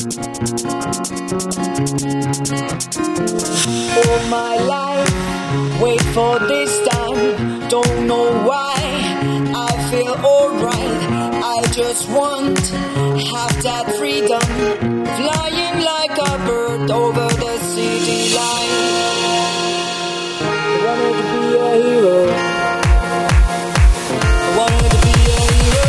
All my life, wait for this time. Don't know why, I feel alright. I just want, have that freedom. Flying like a bird over the city line. I wanted to be a hero. I wanted to be a hero.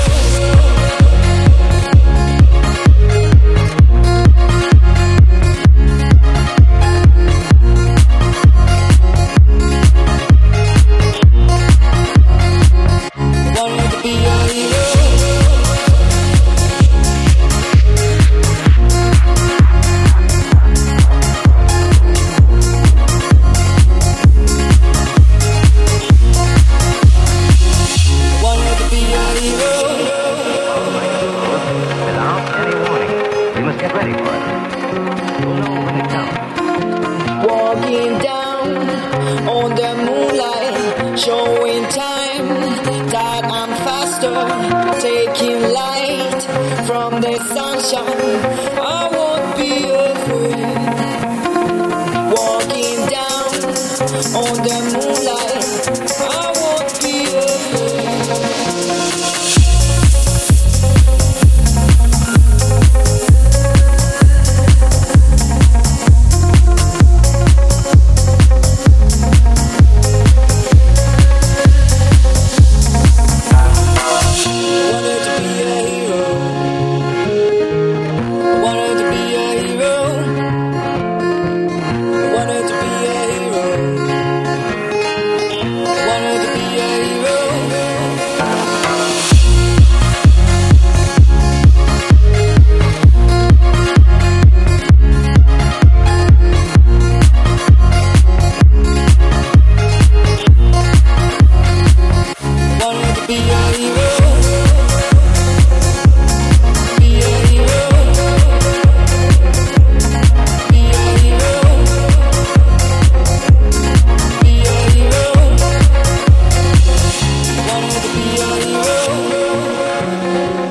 Walking down on the moonlight, showing time that I'm faster, taking light from the sunshine. I won't be afraid. Walking down on the moonlight, I won't be afraid.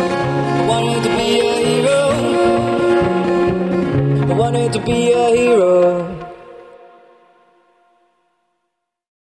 I wanted to be a hero.